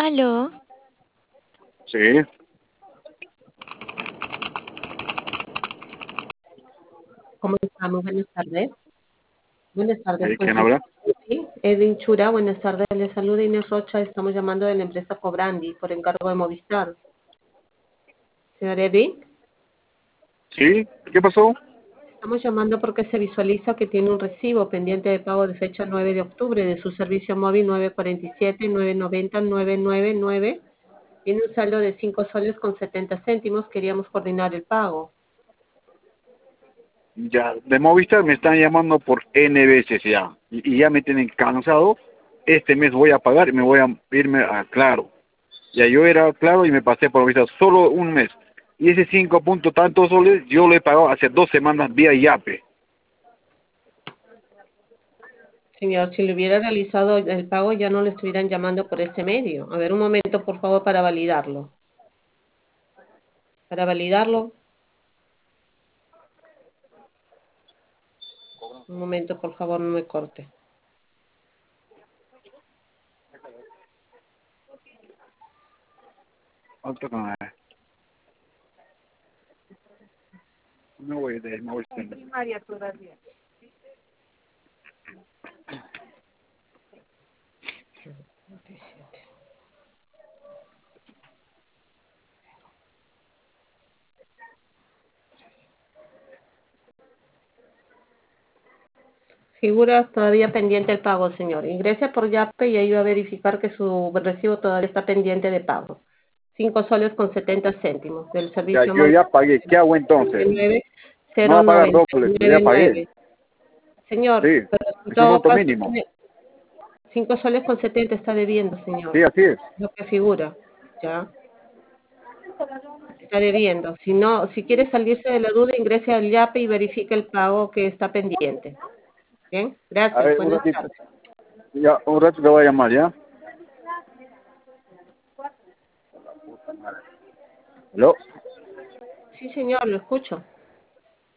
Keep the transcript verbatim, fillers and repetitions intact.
Aló, Sí, ¿Cómo estamos? Buenas tardes. Buenas tardes, ¿y con quién señor habla? Edwin Edwin Chura. Buenas tardes, le saluda Inés Rocha. Estamos llamando de la empresa Cobrandi por encargo de Movistar. Señor Edwin, ¿Sí? ¿Qué pasó? estamos llamando porque se visualiza que tiene un recibo pendiente de pago de fecha nueve de octubre de su servicio móvil nueve cuatro siete, nueve nueve cero, nueve nueve nueve. Tiene un saldo de cinco soles con setenta céntimos. Queríamos coordinar el pago. Ya, de Movistar me están llamando por N veces ya. Y, y ya me tienen cansado. Este mes voy a pagar y me voy a irme a Claro. Ya yo era Claro y me pasé por Movistar solo un mes. Y ese cinco punto tantos soles yo lo he pagado hace dos semanas vía Yape. Señor, si le hubiera realizado el pago ya no le estuvieran llamando por ese medio. A ver, un momento, por favor, para validarlo. Para validarlo, un momento, por favor, no me corte. Otro con- No voy de Movistar. Figura todavía pendiente el pago, señor. Ingrese por Yape y ahí va a verificar que su recibo todavía está pendiente de pago. Cinco soles con setenta céntimos del Ya, servicio yo móvil ya pagué. ¿Qué hago entonces? nueve No cero va a pagar nueve doble, pero ya nueve pagué. nueve. Señor, Sí, pero en es un todo monto caso mínimo. tiene cinco soles con setenta está debiendo, señor. Sí, así es. Lo que figura, ¿ya? Está debiendo. Si no, si quiere salirse de la duda, ingrese al Yape y verifique el pago que está pendiente. Bien, A gracias. ver, un Buenas ratito. tardes. Ya, un rato te voy a llamar, ¿ya? ¿Aló? Sí, señor, lo escucho.